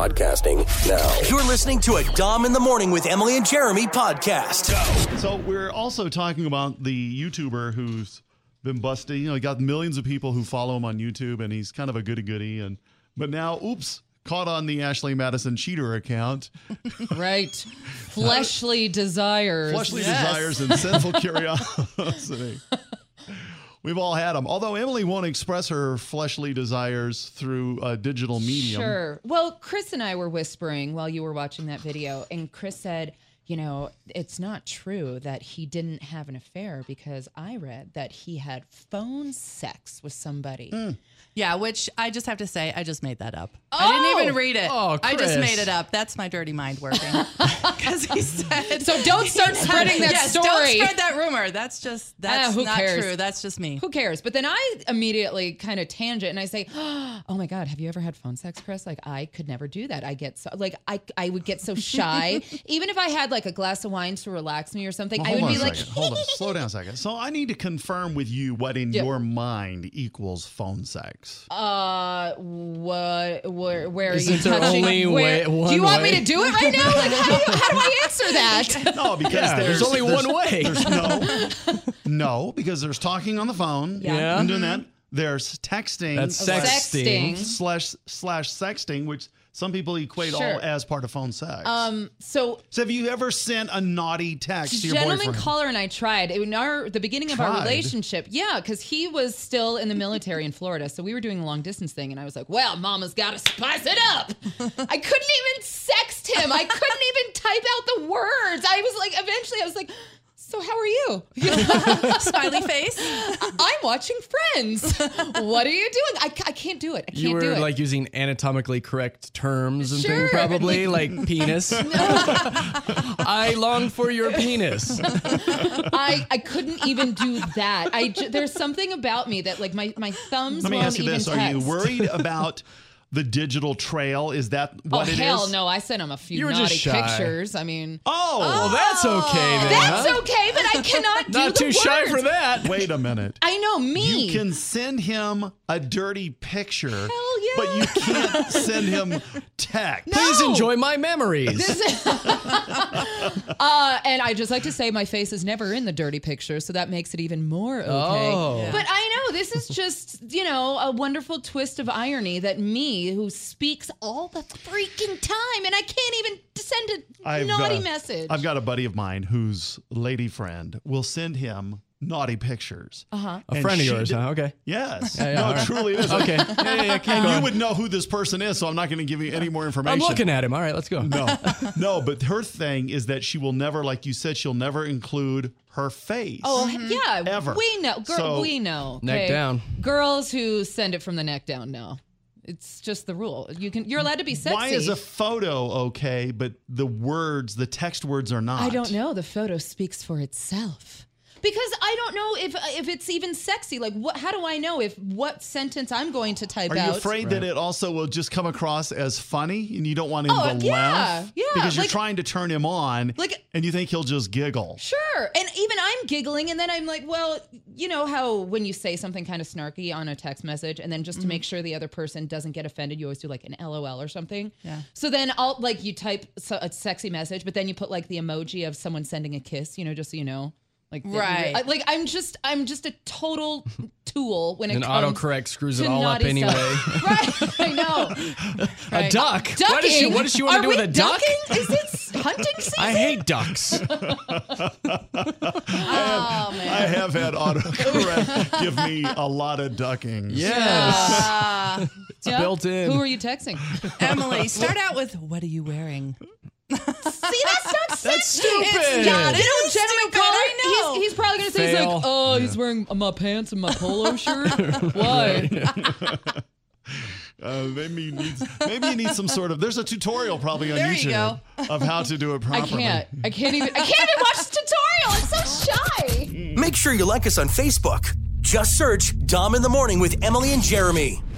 podcasting now. You're listening to a Dom in the Morning with Emily and Jeremy podcast. So we're also talking about the YouTuber who's been busted. You know, he got millions of people who follow him on YouTube, and he's kind of a goody-goody. But now, caught on the Ashley Madison cheater account. Right. Fleshly desires. Desires and sinful curiosity. We've all had them. Although Emily won't express her fleshly desires through a digital medium. Sure. Well, Chris and I were whispering while you were watching that video, and Chris said, you know, it's not true that he didn't have an affair because I read that he had phone sex with somebody. Yeah, which I just have to say, I just made that up. I didn't even read it. Oh, I just Chris. made it up. That's my dirty mind working. Because he said... So don't start spreading that story. Don't spread that rumor. That's who not cares? true. That's just me. Who cares? But then I immediately kind of tangent and I say, oh my God, have you ever had phone sex, Chris? Like, I could never do that. I get so, like, I would get so shy. Even if I had like a glass of wine to relax me or something, I would be like, hold on, slow down a second. So I need to confirm with you what in your mind equals phone sex. where are Isn't you there touching? only Where, one do you want way? me to do it right now? Like, how do I answer that? No, because there's only one way. No, because there's talking on the phone. Yeah. I'm doing that. There's texting. That's Sexting. slash sexting, which some people equate Sure. all as part of phone sex. So have you ever sent a naughty text to your gentleman boyfriend? caller and I tried in the beginning of our Tried? relationship. Yeah, because he was still in the military in Florida, so we were doing a long distance thing, and I was like, "Well, Mama's got to spice it up." I couldn't even sext him. I couldn't even type out the words. I was like, eventually, I was like, "So how are you?" Smiley face. I'm watching Friends. What are you doing? I can't do it. I can't You do were it. like using anatomically correct terms and Sure. things, probably like penis. I long for your penis. I couldn't even do that. There's something about me that like my thumbs Let me won't ask you even this: text. Are you worried about the digital trail? Is that what it is? Hell no! I sent him a few You were just naughty shy. pictures. I mean, Well, that's okay then. that's huh? okay, but I cannot do Not the too shy words. for that. Wait a minute. I know me. You can send him a dirty picture, yeah. but you can't send him text. Please enjoy my memories. And I just like to say my face is never in the dirty picture, so that makes it even more okay. Oh. Yeah. But I know this is just, a wonderful twist of irony that me, who speaks all the freaking time, and I can't even send a naughty message. I've got a buddy of mine whose lady friend will send him naughty pictures. A friend of yours, huh? Okay. Yes. Yeah, No, all right. it truly is. Okay. Yeah, And you would know who this person is, so I'm not going to give you any more information. I'm looking at him. All right, let's go. No, but her thing is that she will never, like you said, she'll never include her face. Oh, yeah. Ever. We know. We know. Neck down. Girls who send it from the neck down, no. It's just the rule. You're allowed to be sexy. Why is a photo okay, but the text words are not? I don't know. The photo speaks for itself. Because I don't know if it's even sexy. Like, how do I know what sentence I'm going to type out? Are you afraid that it also will just come across as funny and you don't want him to yeah, laugh? yeah. Because you're trying to turn him on and you think he'll just giggle. Sure. And even I'm giggling and then I'm like, well, you know how when you say something kind of snarky on a text message and then just to make sure the other person doesn't get offended, you always do like an LOL or something. Yeah. So then you type a sexy message, but then you put like the emoji of someone sending a kiss, just so you know. Right. I'm just a total tool when it And comes autocorrect screws it to all up naughty anyway. stuff. Right, I know. A duck. Ducking. What does she want to do with a duck? Is it hunting season? I hate ducks. Oh man. I have had autocorrect give me a lot of duckings. Yes. It's built in. Who are you texting? Emily, start out with, what are you wearing? See, that's not sexy. That's stupid. It's not. It is Gentleman stupid, caller, I know. he's probably going to say, he's Fail. like, oh, he's wearing my pants and my polo shirt. Why? Maybe you need some sort of. There's a tutorial probably on There you YouTube of how to do it I properly. can't even watch the tutorial. I'm so shy. Make sure you like us on Facebook. Just search Dom in the Morning with Emily and Jeremy.